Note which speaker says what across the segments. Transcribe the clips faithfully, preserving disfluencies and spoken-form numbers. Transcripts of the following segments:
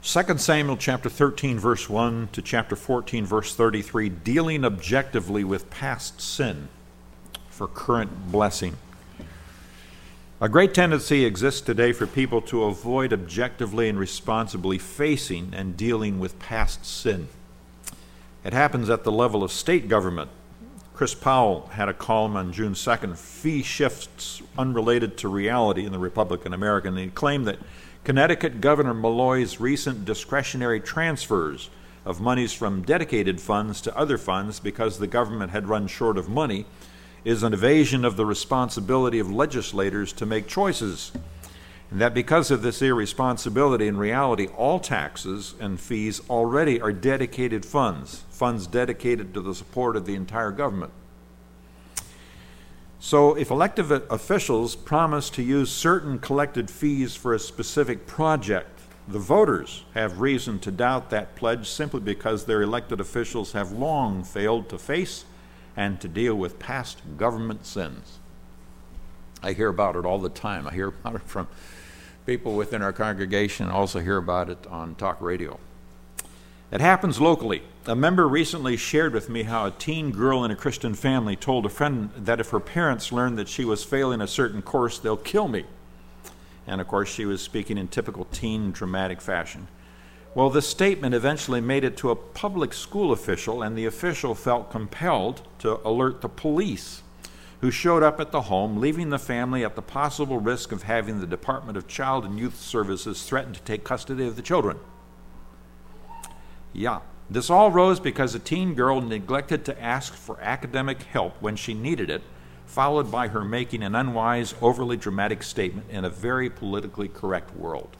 Speaker 1: Second Samuel chapter thirteen, verse one to chapter fourteen, verse thirty-three, dealing objectively with past sin for current blessing. A great tendency exists today for people to avoid objectively and responsibly facing and dealing with past sin. It happens at the level of state government. Chris Powell had a column on June second, Fee Shifts Unrelated to Reality in the Republican American, and he claimed that Connecticut Governor Malloy's recent discretionary transfers of monies from dedicated funds to other funds because the government had run short of money is an evasion of the responsibility of legislators to make choices, and that because of this irresponsibility, in reality, all taxes and fees already are dedicated funds, funds dedicated to the support of the entire government. So if elected officials promise to use certain collected fees for a specific project, the voters have reason to doubt that pledge simply because their elected officials have long failed to face and to deal with past government sins. I hear about it all the time. I hear about it from people within our congregation. I also hear about it on talk radio. It happens locally. A member recently shared with me how a teen girl in a Christian family told a friend that if her parents learned that she was failing a certain course, they'll kill me. And of course, she was speaking in typical teen dramatic fashion. Well, this statement eventually made it to a public school official, and the official felt compelled to alert the police, who showed up at the home, leaving the family at the possible risk of having the Department of Child and Youth Services threaten to take custody of the children. Yeah, this all rose because a teen girl neglected to ask for academic help when she needed it, followed by her making an unwise, overly dramatic statement in a very politically correct world.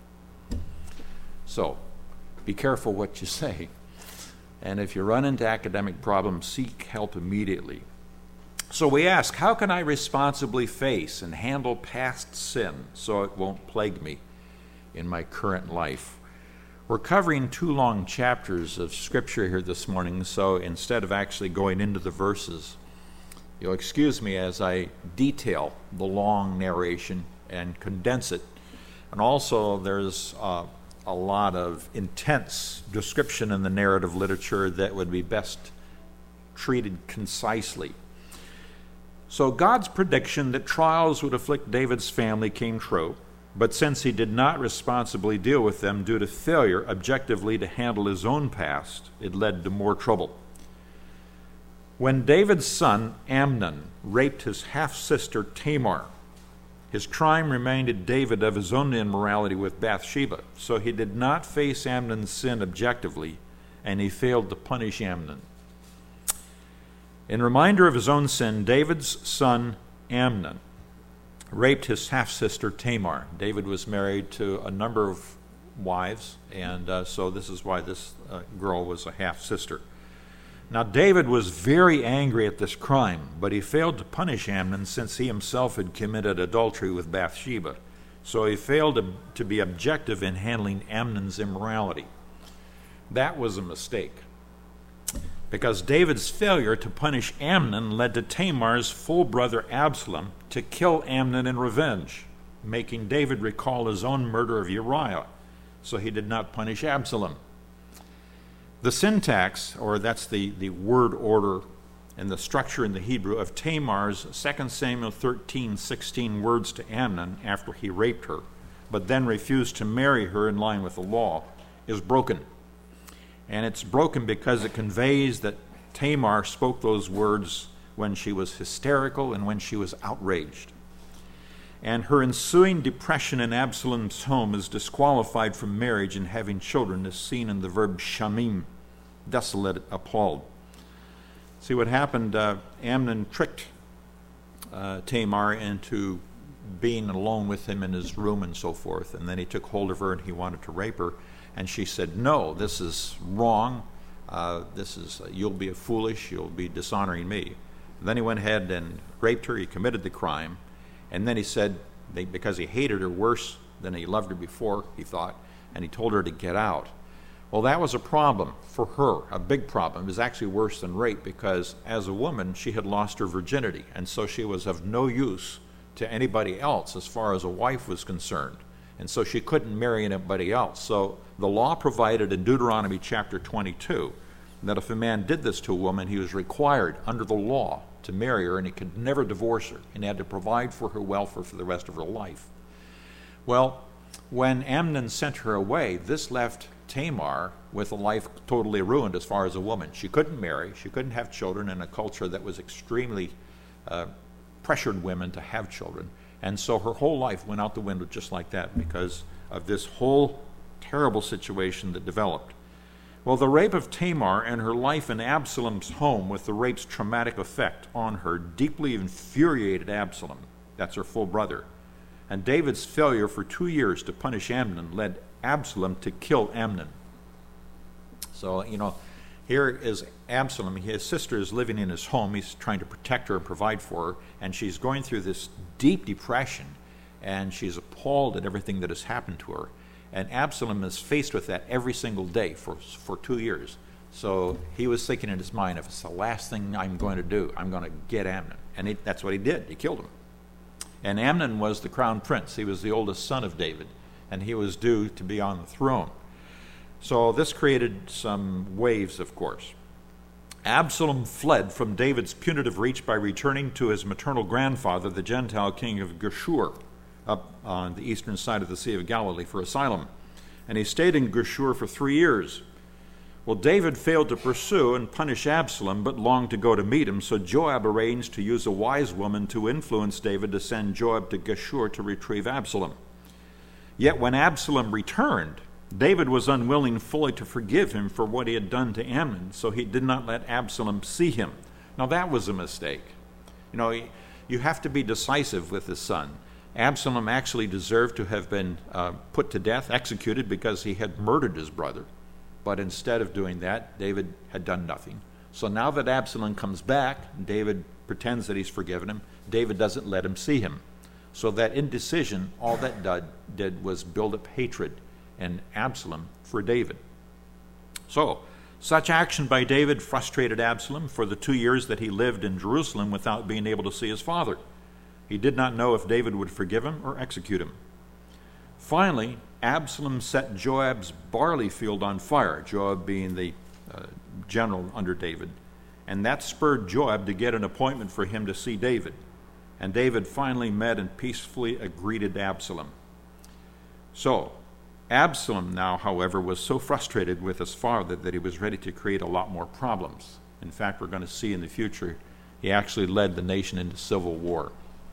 Speaker 1: So, be careful what you say. And if you run into academic problems, seek help immediately. So we ask, how can I responsibly face and handle past sin so it won't plague me in my current life? We're covering two long chapters of Scripture here this morning, so instead of actually going into the verses, you'll excuse me as I detail the long narration and condense it. And also there's uh, a lot of intense description in the narrative literature that would be best treated concisely. So God's prediction that trials would afflict David's family came true, but since he did not responsibly deal with them due to failure objectively to handle his own past, it led to more trouble. When David's son Amnon raped his half-sister Tamar, his crime reminded David of his own immorality with Bathsheba, so he did not face Amnon's sin objectively, and he failed to punish Amnon. In reminder of his own sin, David's son Amnon raped his half-sister Tamar. David was married to a number of wives, and uh, so this is why this uh, girl was a half-sister. Now, David was very angry at this crime, but he failed to punish Amnon since he himself had committed adultery with Bathsheba. So he failed to, to be objective in handling Amnon's immorality. That was a mistake, because David's failure to punish Amnon led to Tamar's full brother Absalom to kill Amnon in revenge, making David recall his own murder of Uriah, so he did not punish Absalom. The syntax, or that's the, the word order and the structure in the Hebrew of Tamar's Second Samuel thirteen sixteen words to Amnon after he raped her, but then refused to marry her in line with the law, is broken. And it's broken because it conveys that Tamar spoke those words when she was hysterical and when she was outraged. And her ensuing depression in Absalom's home is disqualified from marriage and having children, as seen in the verb shamim, desolate, appalled. See what happened? Uh, Amnon tricked uh, Tamar into being alone with him in his room and so forth, and then he took hold of her and he wanted to rape her, and she said, "No, this is wrong. Uh, this is uh, you'll be foolish. You'll be dishonoring me." And then he went ahead and raped her. He committed the crime, and then he said, they, because he hated her worse than he loved her before, he thought, and he told her to get out. Well, that was a problem for her, a big problem. It was actually worse than rape because as a woman, she had lost her virginity, and so she was of no use to anybody else as far as a wife was concerned. And so she couldn't marry anybody else. So the law provided in Deuteronomy chapter twenty-two that if a man did this to a woman, he was required under the law to marry her, and he could never divorce her, and he had to provide for her welfare for the rest of her life. Well, when Amnon sent her away, this left Tamar with a life totally ruined as far as a woman. She couldn't marry, she couldn't have children in a culture that was extremely uh, pressured women to have children. And so her whole life went out the window just like that because of this whole terrible situation that developed. Well, the rape of Tamar and her life in Absalom's home with the rape's traumatic effect on her deeply infuriated Absalom. That's her full brother. And David's failure for two years to punish Amnon led Absalom to kill Amnon. So, you know, here is Absalom. His sister is living in his home. He's trying to protect her and provide for her. And she's going through this deep depression. And she's appalled at everything that has happened to her. And Absalom is faced with that every single day for, for two years. So he was thinking in his mind, if it's the last thing I'm going to do, I'm going to get Amnon. And he, that's what he did. He killed him. And Amnon was the crown prince. He was the oldest son of David. And he was due to be on the throne. So this created some waves, of course. Absalom fled from David's punitive reach by returning to his maternal grandfather, the Gentile king of Geshur, up on the eastern side of the Sea of Galilee, for asylum. And he stayed in Geshur for three years. Well, David failed to pursue and punish Absalom, but longed to go to meet him, so Joab arranged to use a wise woman to influence David to send Joab to Geshur to retrieve Absalom. Yet when Absalom returned, David was unwilling fully to forgive him for what he had done to Amnon, so he did not let Absalom see him. Now that was a mistake. You know, you have to be decisive with his son. Absalom actually deserved to have been uh, put to death, executed, because he had murdered his brother. But instead of doing that, David had done nothing. So now that Absalom comes back, David pretends that he's forgiven him. David doesn't let him see him. So that indecision, all that did, did was build up hatred in Absalom for David. So, such action by David frustrated Absalom for the two years that he lived in Jerusalem without being able to see his father. He did not know if David would forgive him or execute him. Finally, Absalom set Joab's barley field on fire, Joab being the uh, general under David. And that spurred Joab to get an appointment for him to see David. And David finally met and peacefully greeted Absalom. So, Absalom now, however, was so frustrated with his father that he was ready to create a lot more problems. In fact, we're going to see in the future, he actually led the nation into civil war.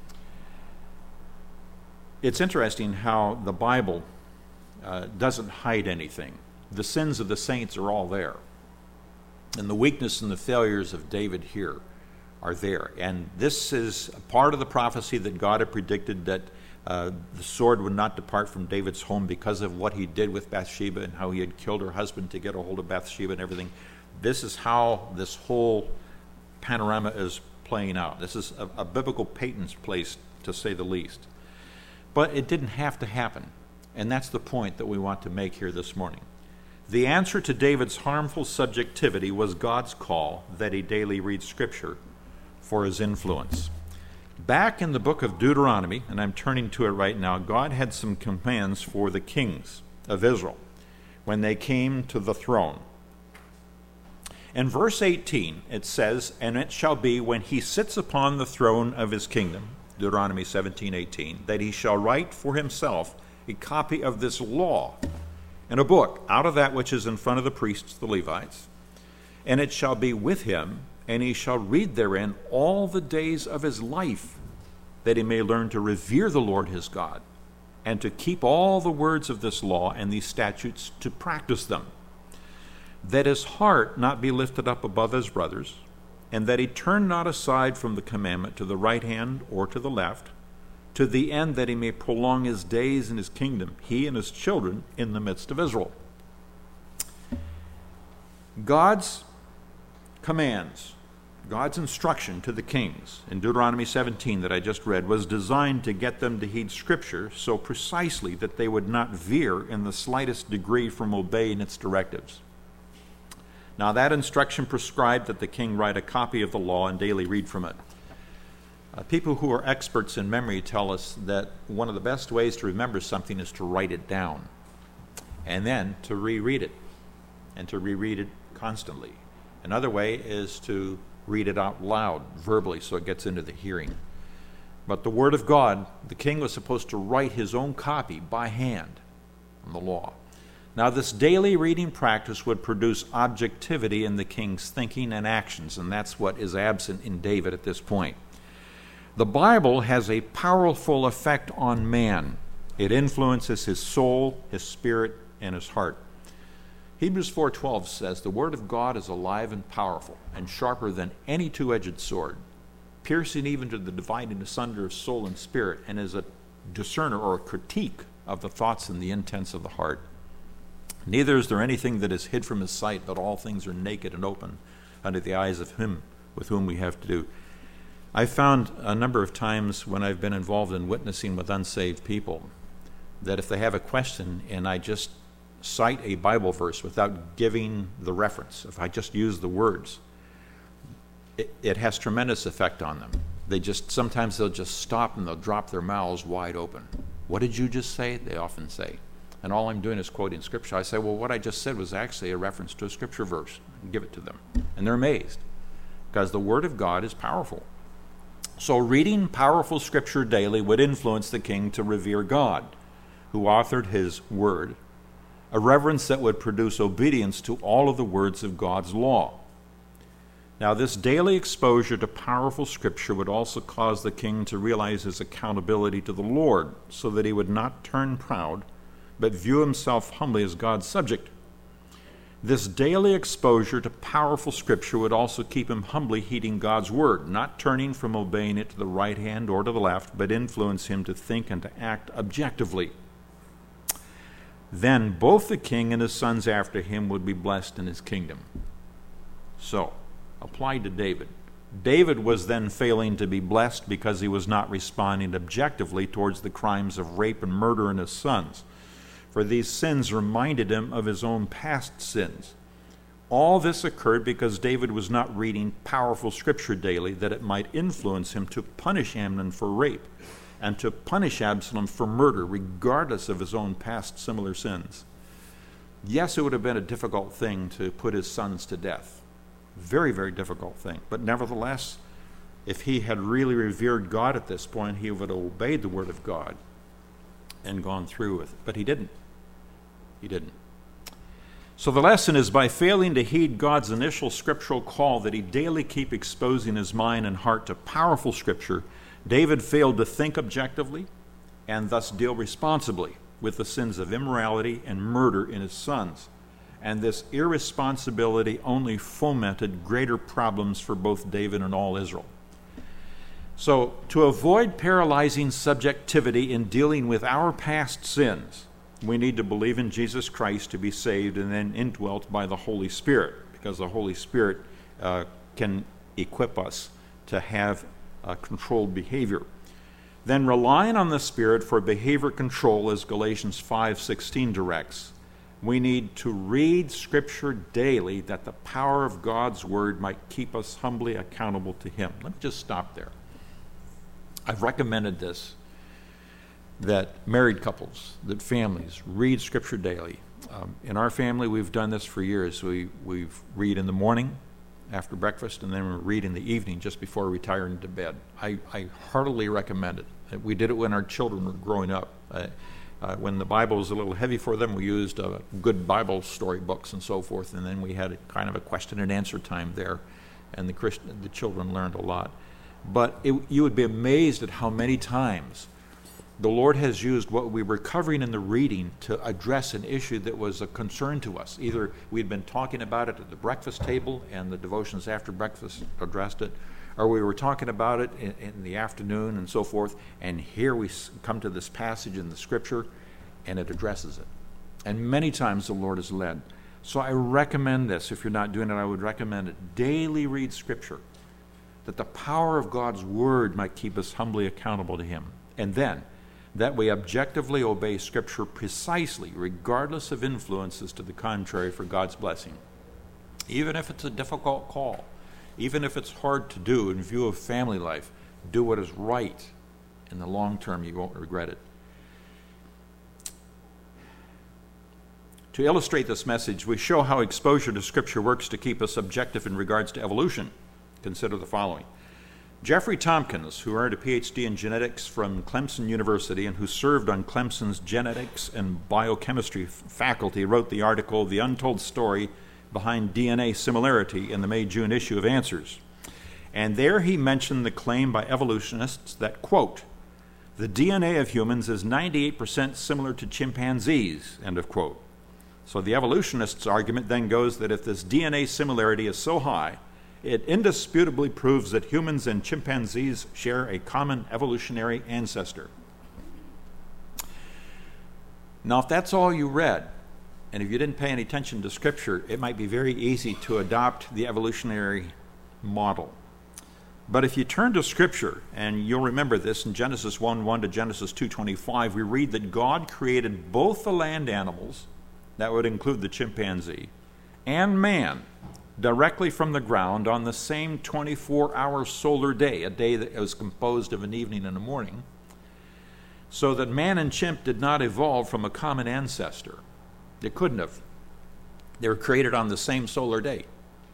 Speaker 1: It's interesting how the Bible uh, doesn't hide anything. The sins of the saints are all there. And the weakness and the failures of David here are there. And this is a part of the prophecy that God had predicted, that uh, the sword would not depart from David's home because of what he did with Bathsheba and how he had killed her husband to get a hold of Bathsheba and everything. This is how this whole panorama is playing out. This is a, a biblical Peyton's place, to say the least. But it didn't have to happen. And that's the point that we want to make here this morning. The answer to David's harmful subjectivity was God's call that he daily read Scripture for his influence. Back in the book of Deuteronomy, and I'm turning to it right now, God had some commands for the kings of Israel when they came to the throne. In verse eighteen, it says, "And it shall be when he sits upon the throne of his kingdom," Deuteronomy seventeen eighteen, "that he shall write for himself a copy of this law in a book out of that which is in front of the priests, the Levites. And it shall be with him, and he shall read therein all the days of his life, that he may learn to revere the Lord his God, and to keep all the words of this law and these statutes, to practice them, that his heart not be lifted up above his brothers, and that he turn not aside from the commandment to the right hand or to the left, to the end that he may prolong his days in his kingdom, he and his children in the midst of Israel." God's commands, God's instruction to the kings in Deuteronomy seventeen that I just read was designed to get them to heed Scripture so precisely that they would not veer in the slightest degree from obeying its directives. Now that instruction prescribed that the king write a copy of the law and daily read from it. Uh, people who are experts in memory tell us that one of the best ways to remember something is to write it down and then to reread it and to reread it constantly. Another way is to read it out loud, verbally, so it gets into the hearing. But the Word of God, the king was supposed to write his own copy by hand on the law. Now, this daily reading practice would produce objectivity in the king's thinking and actions, and that's what is absent in David at this point. The Bible has a powerful effect on man. It influences his soul, his spirit, and his heart. Hebrews four twelve says, "The Word of God is alive and powerful, and sharper than any two-edged sword, piercing even to the dividing asunder of soul and spirit, and is a discerner or a critique of the thoughts and the intents of the heart. Neither is there anything that is hid from his sight, but all things are naked and open under the eyes of him with whom we have to do." I found a number of times when I've been involved in witnessing with unsaved people that if they have a question and I just cite a Bible verse without giving the reference, if I just use the words, it, it has tremendous effect on them. They just, sometimes they'll just stop and they'll drop their mouths wide open. "What did you just say?" they often say. And all I'm doing is quoting Scripture. I say, well, what I just said was actually a reference to a Scripture verse. And give it to them. And they're amazed because the Word of God is powerful. So reading powerful Scripture daily would influence the king to revere God, who authored his Word, a reverence that would produce obedience to all of the words of God's law. Now, this daily exposure to powerful Scripture would also cause the king to realize his accountability to the Lord, so that he would not turn proud, but view himself humbly as God's subject. This daily exposure to powerful Scripture would also keep him humbly heeding God's Word, not turning from obeying it to the right hand or to the left, but influence him to think and to act objectively. Then both the king and his sons after him would be blessed in his kingdom. So, applied to David. David was then failing to be blessed because he was not responding objectively towards the crimes of rape and murder in his sons. For these sins reminded him of his own past sins. All this occurred because David was not reading powerful Scripture daily, that it might influence him to punish Amnon for rape and to punish Absalom for murder, regardless of his own past similar sins. Yes, it would have been a difficult thing to put his sons to death. Very, very difficult thing. But nevertheless, if he had really revered God at this point, he would have obeyed the Word of God and gone through with it. But he didn't. He didn't. So the lesson is, by failing to heed God's initial scriptural call that he daily keep exposing his mind and heart to powerful Scripture, David failed to think objectively and thus deal responsibly with the sins of immorality and murder in his sons. And this irresponsibility only fomented greater problems for both David and all Israel. So, to avoid paralyzing subjectivity in dealing with our past sins, we need to believe in Jesus Christ to be saved and then indwelt by the Holy Spirit, because the Holy Spirit uh, can equip us to have uh, controlled behavior. Then relying on the Spirit for behavior control, as Galatians five sixteen directs, we need to read Scripture daily that the power of God's Word might keep us humbly accountable to Him. Let me just stop there. I've recommended this, that married couples, that families read Scripture daily. Um, in our family, we've done this for years. We we read in the morning after breakfast, and then we read in the evening just before retiring to bed. I, I heartily recommend it. We did it when our children were growing up. Uh, uh, when the Bible was a little heavy for them, we used uh, good Bible story books and so forth, and then we had a, kind of a question and answer time there, and the Christian, the children learned a lot. But it, you would be amazed at how many times the Lord has used what we were covering in the reading to address an issue that was a concern to us. Either we'd been talking about it at the breakfast table and the devotions after breakfast addressed it, or we were talking about it in, in the afternoon and so forth, and here we come to this passage in the Scripture and it addresses it. And many times the Lord has led. So I recommend this. If you're not doing it, I would recommend it. Daily read Scripture, that the power of God's Word might keep us humbly accountable to Him. And then, that we objectively obey Scripture precisely, regardless of influences to the contrary, for God's blessing. Even if it's a difficult call, even if it's hard to do in view of family life, Do what is right. In the long term, you won't regret it. To illustrate this message, we show how exposure to Scripture works to keep us objective in regards to evolution. Consider the following. Jeffrey Tompkins, who earned a P H D in genetics from Clemson University and who served on Clemson's genetics and biochemistry faculty, wrote the article, The Untold Story Behind D N A Similarity, in the May-June issue of Answers. And there he mentioned the claim by evolutionists that, quote, the D N A of humans is ninety-eight percent similar to chimpanzees, end of quote. So the evolutionists' argument then goes that if this D N A similarity is so high, it indisputably proves that humans and chimpanzees share a common evolutionary ancestor. Now, if that's all you read, and if you didn't pay any attention to Scripture, it might be very easy to adopt the evolutionary model. But if you turn to Scripture, and you'll remember this in Genesis one one to Genesis two twenty-five, we read that God created both the land animals, that would include the chimpanzee, and man directly from the ground on the same twenty-four hour solar day, a day that was composed of an evening and a morning, so that man and chimp did not evolve from a common ancestor. They couldn't have. They were created on the same solar day.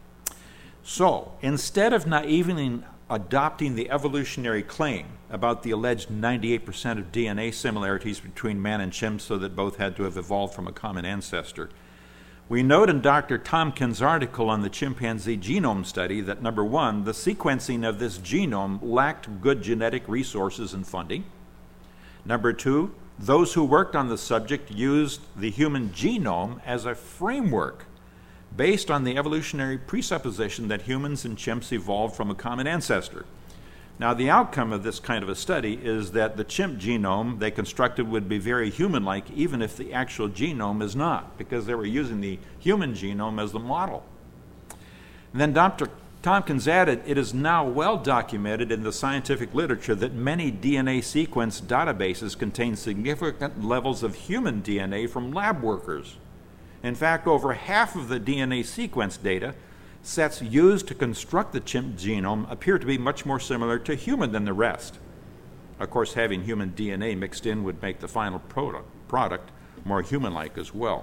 Speaker 1: So, instead of naively adopting the evolutionary claim about the alleged ninety-eight percent of D N A similarities between man and chimp so that both had to have evolved from a common ancestor, we note in Doctor Tompkins' article on the chimpanzee genome study that, number one, the sequencing of this genome lacked good genetic resources and funding. Number two, those who worked on the subject used the human genome as a framework based on the evolutionary presupposition that humans and chimps evolved from a common ancestor. Now, the outcome of this kind of a study is that the chimp genome they constructed would be very human-like, even if the actual genome is not, because they were using the human genome as the model. And then Doctor Tompkins added, it is now well documented in the scientific literature that many D N A sequence databases contain significant levels of human D N A from lab workers. In fact, over half of the D N A sequence data sets used to construct the chimp genome appear to be much more similar to human than the rest. Of course, having human D N A mixed in would make the final product, product more human-like as well.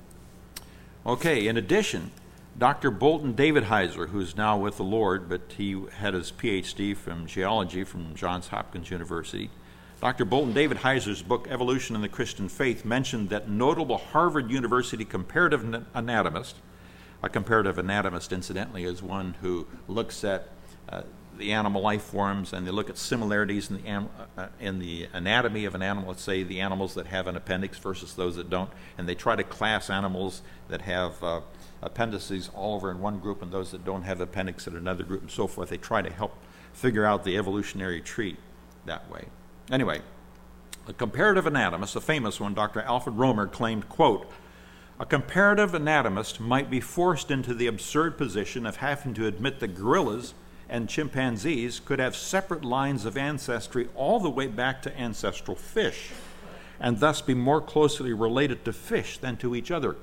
Speaker 1: Okay, in addition, Doctor Bolton David Heiser, who's now with the Lord, but he had his P H D from geology from Johns Hopkins University, Doctor Bolton David Heiser's book, Evolution in the Christian Faith, mentioned that notable Harvard University comparative anatomist, a comparative anatomist, incidentally, is one who looks at uh, the animal life forms and they look at similarities in the, am- uh, in the anatomy of an animal, let's say the animals that have an appendix versus those that don't, and they try to class animals that have uh, appendices all over in one group and those that don't have appendix in another group and so forth. They try to help figure out the evolutionary tree that way. Anyway, a comparative anatomist, a famous one, Doctor Alfred Romer, claimed, quote, a comparative anatomist might be forced into the absurd position of having to admit that gorillas and chimpanzees could have separate lines of ancestry all the way back to ancestral fish, and thus be more closely related to fish than to each other.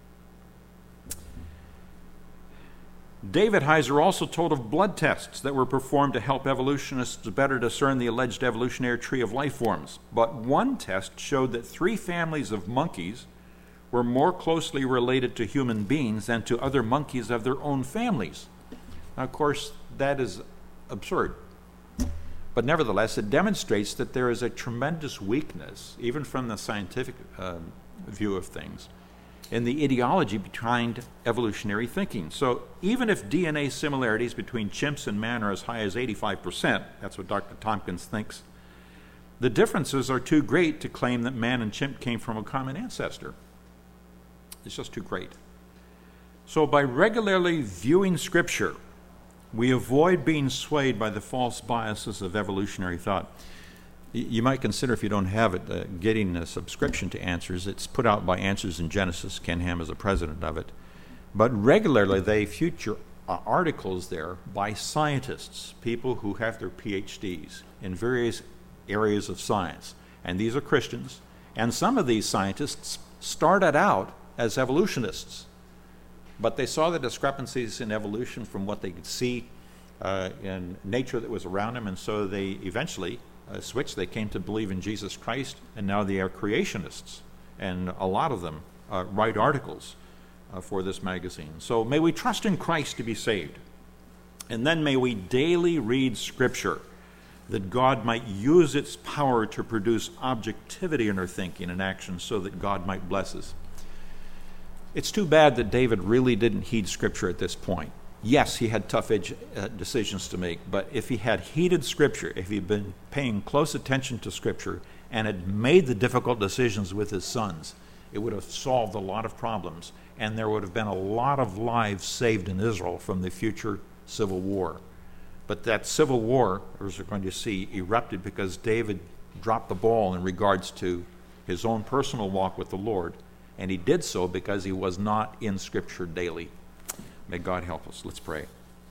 Speaker 1: David Heiser also told of blood tests that were performed to help evolutionists better discern the alleged evolutionary tree of life forms. But one test showed that three families of monkeys were more closely related to human beings than to other monkeys of their own families. Now, of course, that is absurd. But nevertheless, it demonstrates that there is a tremendous weakness, even from the scientific uh, view of things, in the ideology behind evolutionary thinking. So even if D N A similarities between chimps and man are as high as eighty-five percent, that's what Doctor Tompkins thinks, the differences are too great to claim that man and chimp came from a common ancestor. It's just too great. So by regularly viewing Scripture, we avoid being swayed by the false biases of evolutionary thought. You might consider, if you don't have it, uh, getting a subscription to Answers. It's put out by Answers in Genesis. Ken Ham is the president of it. But regularly they feature uh, articles there by scientists, people who have their P H Ds in various areas of science. And these are Christians. And some of these scientists started out as evolutionists, but they saw the discrepancies in evolution from what they could see uh, in nature that was around them, and so they eventually uh, switched. They came to believe in Jesus Christ, and now they are creationists, and a lot of them uh, write articles uh, for this magazine. So may we trust in Christ to be saved, and then may we daily read Scripture, that God might use its power to produce objectivity in our thinking and action so that God might bless us. It's too bad that David really didn't heed Scripture at this point. Yes, he had tough edge, uh, decisions to make, but if he had heeded Scripture, if he'd been paying close attention to Scripture and had made the difficult decisions with his sons, it would have solved a lot of problems, and there would have been a lot of lives saved in Israel from the future civil war. But that civil war, as we're going to see, erupted because David dropped the ball in regards to his own personal walk with the Lord, and he did so because he was not in Scripture daily. May God help us. Let's pray.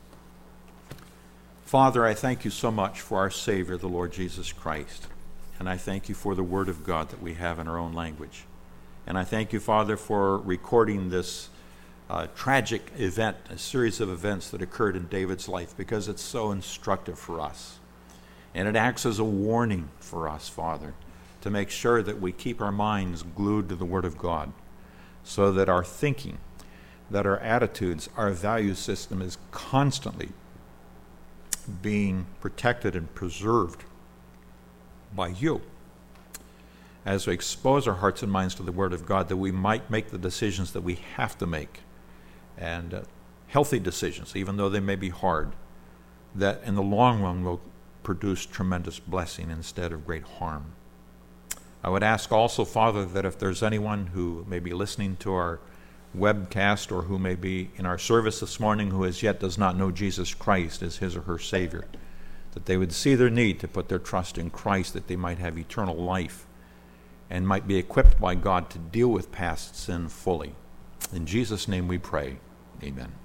Speaker 1: Father, I thank you so much for our Savior, the Lord Jesus Christ, and I thank you for the Word of God that we have in our own language. And I thank you, Father, for recording this Uh, tragic event, a series of events that occurred in David's life, because it's so instructive for us. And it acts as a warning for us, Father, to make sure that we keep our minds glued to the Word of God, so that our thinking, that our attitudes, our value system is constantly being protected and preserved by you. As we expose our hearts and minds to the Word of God, that we might make the decisions that we have to make, and uh, healthy decisions, even though they may be hard, that in the long run will produce tremendous blessing instead of great harm. I would ask also, Father, that if there's anyone who may be listening to our webcast or who may be in our service this morning who as yet does not know Jesus Christ as his or her Savior, that they would see their need to put their trust in Christ, that they might have eternal life and might be equipped by God to deal with past sin fully. In Jesus' name we pray. Amen.